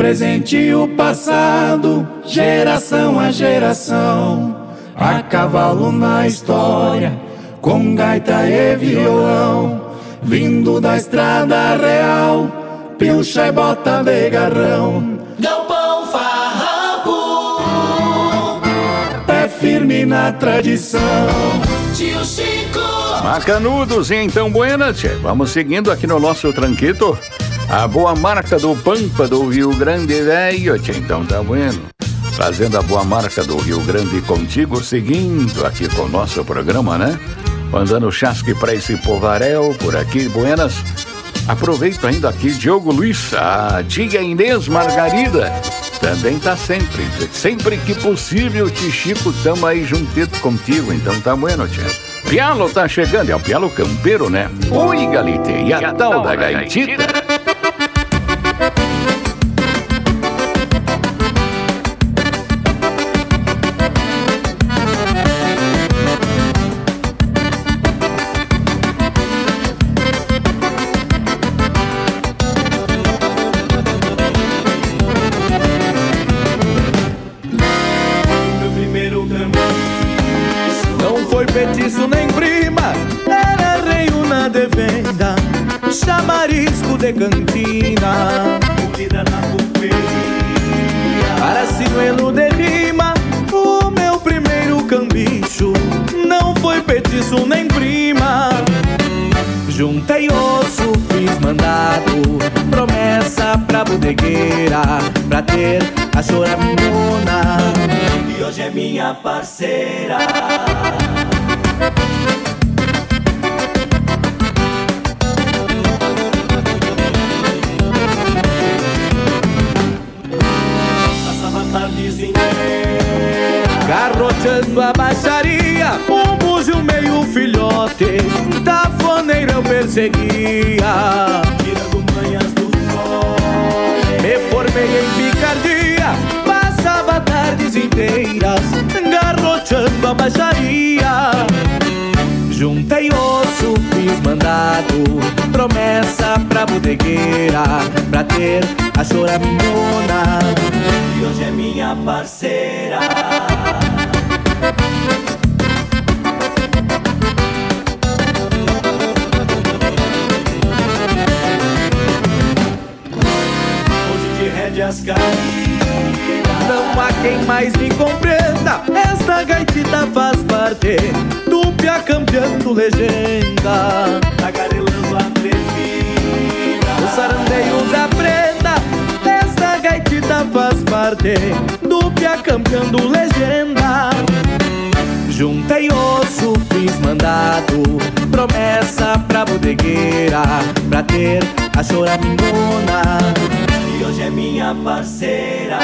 presente e o passado, geração a geração, a cavalo na história, com gaita e violão, vindo da estrada real, pilcha e bota de garrão. Galpão Farrapo, pé firme na tradição. Tio Chico, Macanudos, então buenas, tchê. Vamos seguindo aqui no nosso tranquito. A boa marca do Pampa do Rio Grande Velho, tchê. Então tá bueno. Trazendo a boa marca do Rio Grande contigo, seguindo aqui com o nosso programa, né? Mandando chasque pra esse povaréu por aqui, buenas. Aproveito ainda aqui Diogo Luiz, a tia Inês Margarida. Também tá sempre que possível, tio Chico, tamo aí juntito contigo, então tá bueno, tia. Pialo tá chegando, é o Pialo Campeiro, né? Oi, Galite, e a tal da gaitita? De cantina, vida na pulperia, para sinuelo de rima, o meu primeiro cambicho não foi petiço nem prima. Juntei osso, fiz mandado, promessa pra bodegueira, pra ter a choramingona, e hoje é minha parceira. Garroteando a baixaria, um búzio meio filhote, tafoneiro eu perseguia, tirando manhas do fole. Me formei em picardia, passava tardes inteiras, garroteando a baixaria. Juntei osso, fiz mandado, promessa pra bodegueira, pra ter a choramingona, e hoje é minha parceira. Hoje de rédeas caídas, não há quem mais me compreenda, esta gaitita faz parte do Pia campeando legenda, tagarelando atrevida, o sarandeio da prenda, esta gaitita faz parte do Pia campeando legenda. Juntei osso, fiz mandado, promessa pra bodegueira, pra ter a choramingona, e hoje é minha parceira.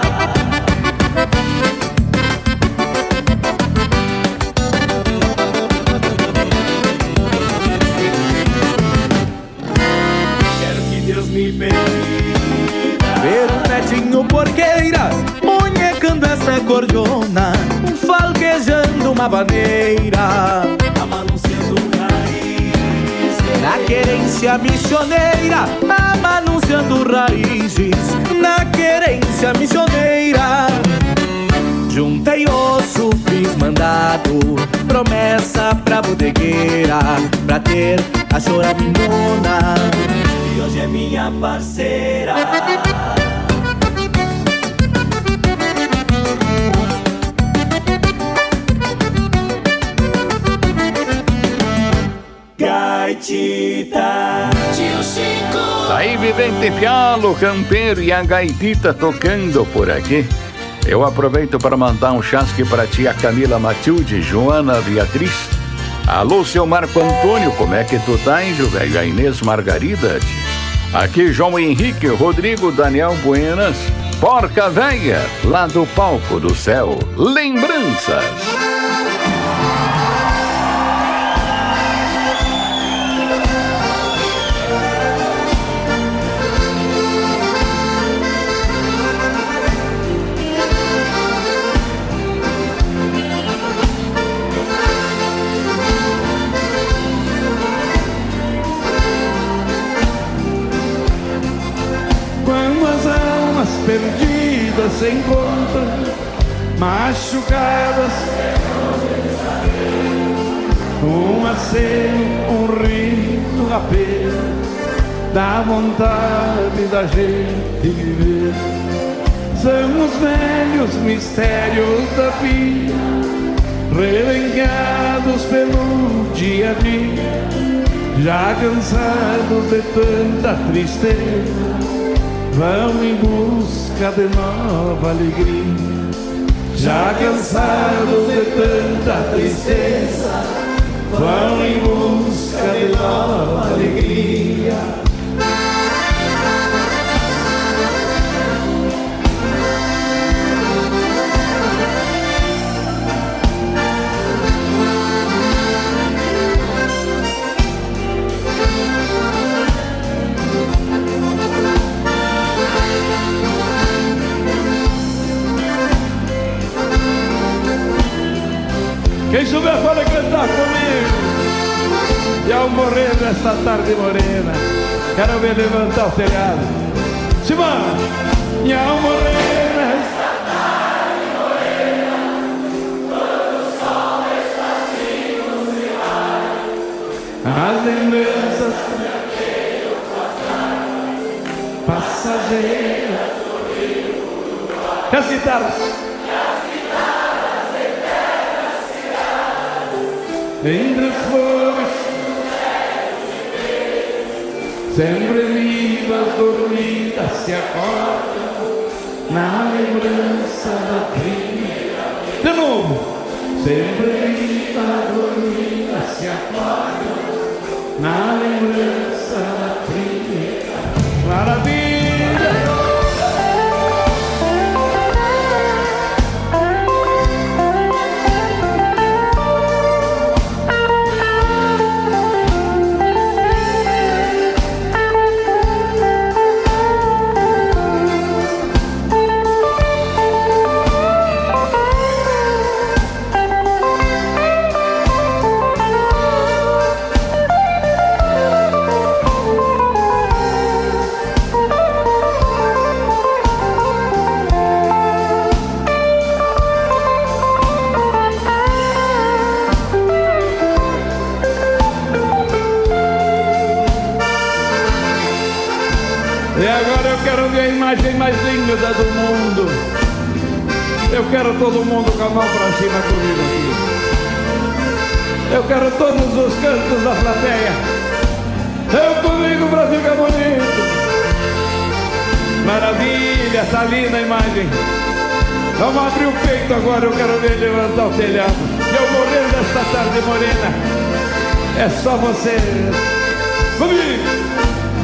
Quero que Deus me permita ver um netinho porqueira, munhecando esta cordiona, falquejando uma vaneira, amanunciando raízes, na querência missioneira, amanunciando raízes, na querência missioneira. Juntei osso, fiz mandado, promessa pra bodegueira, pra ter a choramingona, e hoje é minha parceira. Gaitita, Tio Chico, Aí, vivente Pialo Campeiro e a gaitita tocando por aqui. Eu aproveito para mandar um chasque para tia Camila Matilde, Joana Beatriz. Alô, seu Marco Antônio, como é que tu tá, hein, velho? A Inês Margarida. Aqui, João Henrique, Rodrigo, Daniel Buenas. Porca Véia, lá do Palco do Céu. Lembranças. quando as almas almas perdidas se encontram, machucadas, um aceno, um riso apenas, dá vontade da gente viver. São os velhos mistérios da vida, relengados pelo dia a dia, já cansados de tanta tristeza, vão em busca de nova alegria. Já cansados de tanta tristeza, vão em busca de nova alegria. Quem souber pode cantar comigo. E ao morrer nesta tarde morena, quero ver levantar o telhado. Simão! E ao morrer nesta tarde morena, todo o sol esvazios e vai, as lembranças daquele passageiras do rio Uruguai. E as guitarras? Entre as flores, sempre vivas, dormidas, se acordam na lembrança da primeira vez. De novo! Sempre vivas, dormidas, se acordam na lembrança da primeira vez. Maravilha! E agora eu quero ver a imagem mais linda do mundo. Eu quero todo mundo com a mão pra cima comigo aqui. Eu quero todos os cantos da plateia. Eu comigo, Brasil, que é bonito. Maravilha, tá linda a imagem. Vamos abrir o peito agora, eu quero ver levantar o telhado. E eu morrer desta tarde morena, é só você comigo.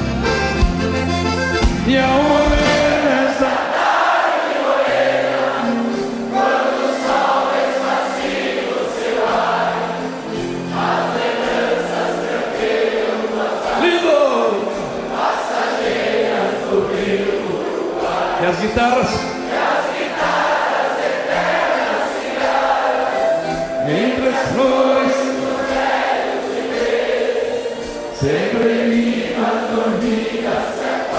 E ao morrer nessa tarde morena, quando o sol esvazios se vai, as lembranças tranquilas, lindo, passageiras do rio Uruguai. E as guitarras? E as guitarras eternas cigarras, entre as flores dos velhos de ver, sempre vivas, dormidas,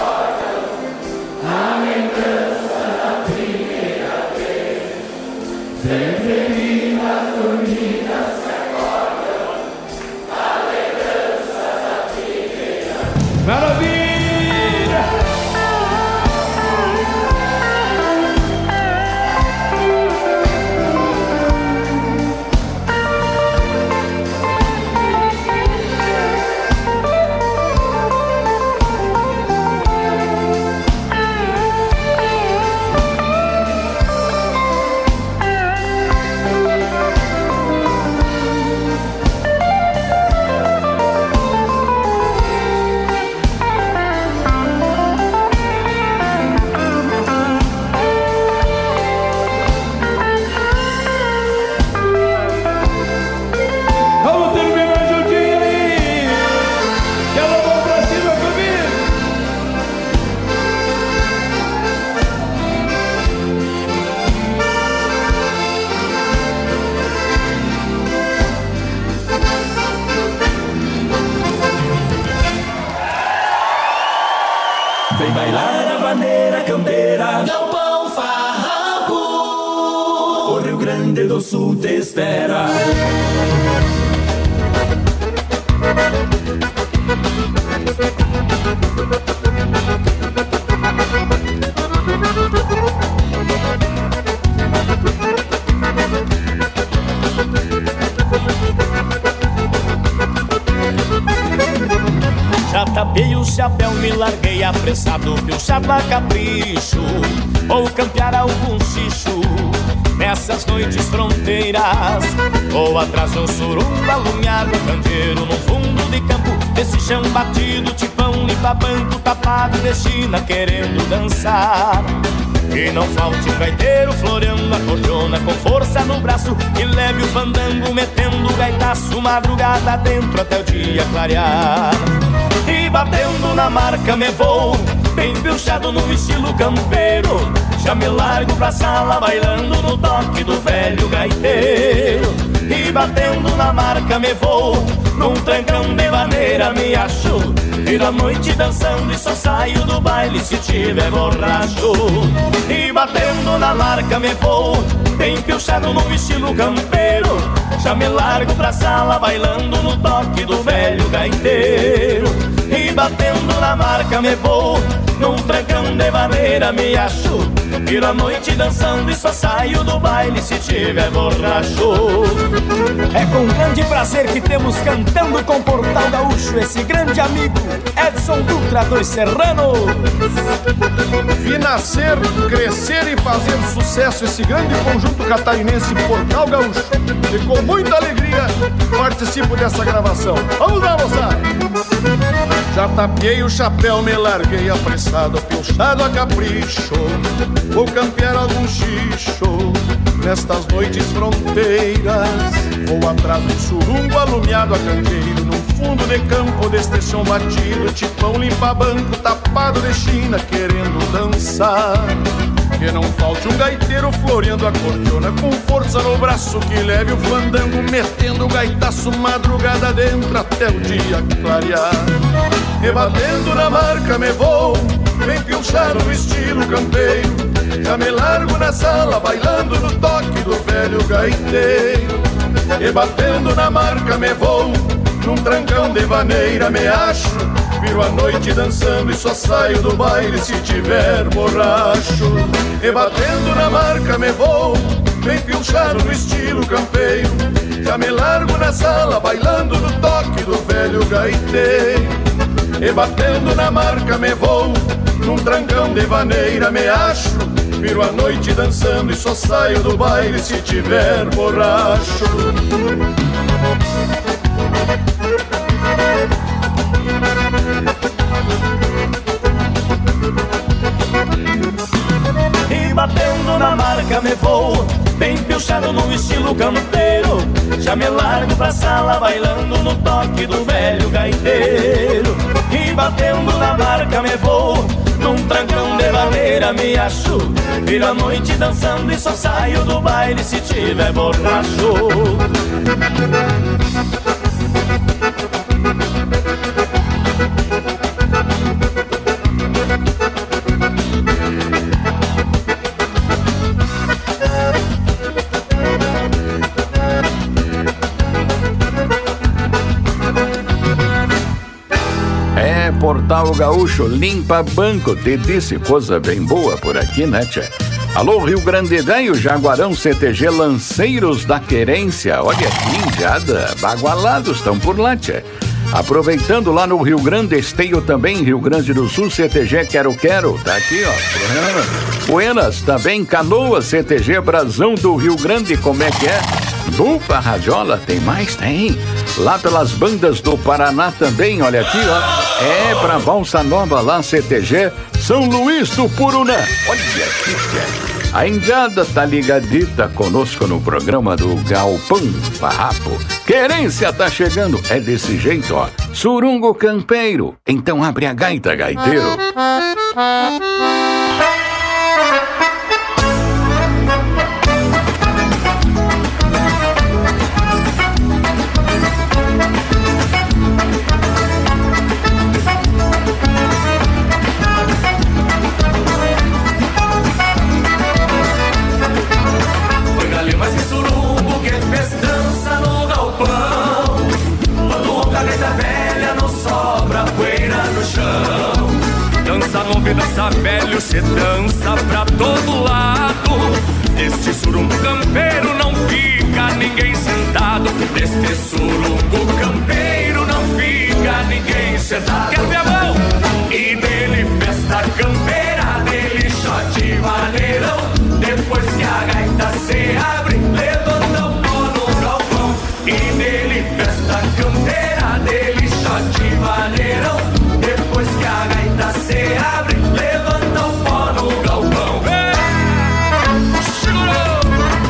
a lembrança da primeira vez. Sempre vivas, dormidas, se acordam a lembrança da primeira vez. Maravilha! do Sul te espera. Já tapei o chapéu, me larguei apressado, pilchado a capricho, ou campear algum xixo nessas noites fronteiras, ou atrás um suruba alumiado, candeeiro no fundo de campo, desse chão batido, tipão limpa banco, tapado de China querendo dançar. E não falte um gaiteiro floreando a cordiona com força no braço, e leve o fandango metendo o gaitaço madrugada dentro até o dia clarear. E batendo na marca me vou, bem pilchado no estilo campeiro, já me largo pra sala bailando no toque do velho gaiteiro. E batendo na marca me vou, num trancão de maneira me acho, viro a noite dançando e só saio do baile se tiver borracho. E batendo na marca me vou, bem pilchado no estilo campeiro, já me largo pra sala bailando no toque do velho gaiteiro. E batendo na marca me vou, num trancão de maneira me acho, viro a noite dançando e só saio do baile se tiver borracho. É com grande prazer que temos cantando com Portal Gaúcho esse grande amigo Edson Dutra dos Serranos. Vi nascer, crescer e fazer sucesso esse grande conjunto catarinense Portal Gaúcho, e com muita alegria participo dessa gravação. Vamos lá, moçada! Já tapiei o chapéu, me larguei apressado, pilchado a capricho, vou campear algum xixo nestas noites fronteiras, vou atrás do surungo alumiado a candeeiro, num fundo de campo deste chão batido, tipão limpa banco, tapado de China querendo dançar. Que não falte um gaiteiro floreando a cordiona com força no braço, que leve o fandango metendo o gaitaço madrugada dentro até o dia clarear. E batendo na marca me vou, bem pilchado no estilo campeiro, já me largo na sala bailando no toque do velho gaiteiro. E batendo na marca me vou, num trancão de vaneira me acho, viro a noite dançando e só saio do baile se tiver borracho. E batendo na marca me vou, bem pilchado no estilo campeiro, já me largo na sala bailando no toque do velho gaiteiro. E batendo na marca me vou, num trancão de vaneira me acho, viro a noite dançando e só saio do baile se tiver borracho. E batendo na marca me vou, bem pilchado no estilo campeiro, já me largo pra sala bailando no toque do velho gaiteiro. E batendo na marca me vou, num trancão de maneira me acho, viro a noite dançando e só saio do baile se tiver borracho. Portal Gaúcho limpa banco, te disse coisa bem boa por aqui, né, tchê? Alô, Rio Grande Velho, Jaguarão, CTG, Lanceiros da Querência. Olha que indiada, bagualados estão por lá, tchê. Aproveitando lá no Rio Grande, Esteio também, Rio Grande do Sul, CTG Quero Quero, tá aqui, ó. Buenas, também Canoas, CTG Brasão do Rio Grande, como é que é? Dupla Radiola, tem mais? Tem. Lá pelas bandas do Paraná também, olha aqui, ó. É pra Valsa Nova lá, CTG São Luís do Purunã. Olha aqui, a indiada tá ligadita conosco no programa do Galpão Farrapo. Querência tá chegando, é desse jeito, ó. Surungo campeiro, então abre a gaita, gaiteiro. Mas que surungo velho cê dança pra todo lado. Neste surumbo campeiro não fica ninguém sentado. Neste surumbo campeiro não fica ninguém sentado. Quer ver a mão? E dele festa campeira, dele shot vaneirão. Depois que a gaita se abre, levanta o pó no galpão. E dele festa campeira, dele shot vaneirão. Depois que a gaita se abre, levanta o pó no galpão. Segurou!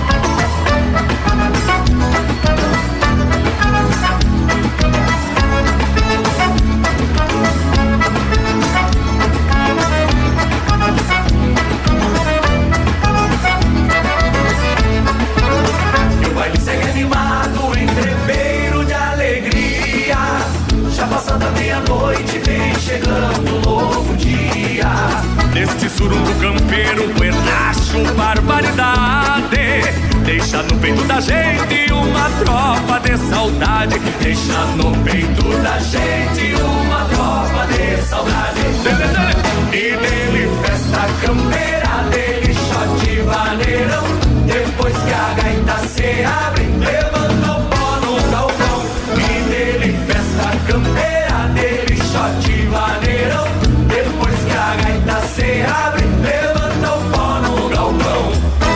E o baile segue animado, entreveiro de alegria. Já passando a meia-noite, vem chegando um novo dia. Neste surumbo campeiro, pernacho, barbaridade. Deixa no peito da gente uma tropa de saudade. Deixa no peito da gente uma tropa de saudade. E dele festa campeira, dele shot vaneirão. Depois que a gaita se abre, levanta o pó no galpão. E dele festa campeira, dele shot vaneirão. Depois que a gaita se abre, levanta o pó no galpão.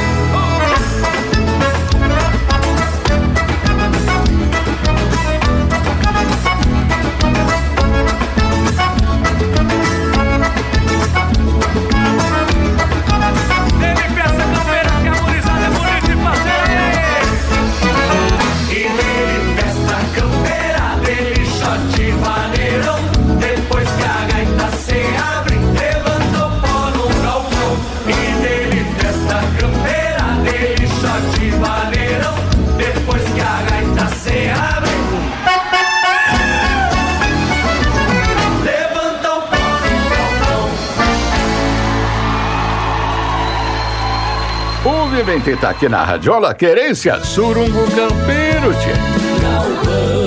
Dele festa campeira, que a gurizada é bonita e faceira. E dele festa campeira, dele shot vaneirão. Depois que a gaita se abre, levanta o pó no galpão. E dele festa campeira, dele shot vaneirão. Depois que a gaita se abre, levanta o pó no galpão. O Vivente tá aqui na Radiola Querência, surumbo campeiro, tchê. Galpão.